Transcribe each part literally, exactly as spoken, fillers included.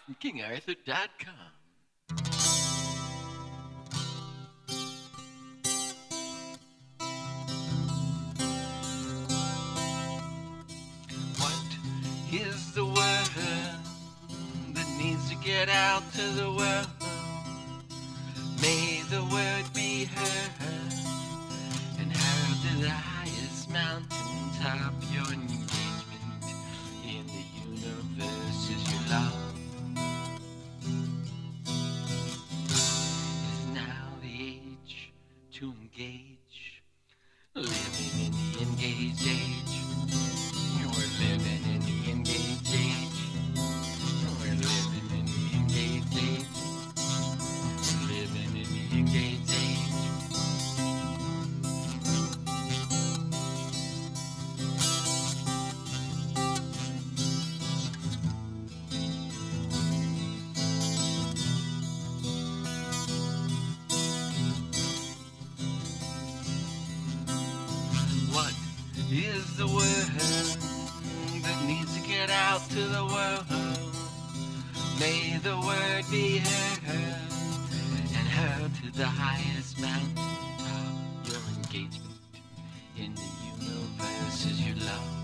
from king arthur dot com. What is the word that needs to get out to the world? May the word be heard and heard to the highest mountain top. Your engagement in the universe is your love. Is now the age to engage, living in the engaged age. We're living in the engaged age. We're living in the engaged age. We're living in the engaged age. What is the word that needs to get out to the world? May the word be heard and heard to the highest mountain top. Your engagement in the universe is your love.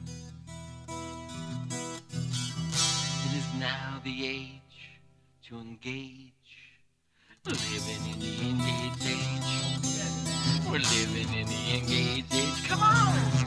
It is now the age to engage, living in the engaged age. We're living in the engaged age. Come on!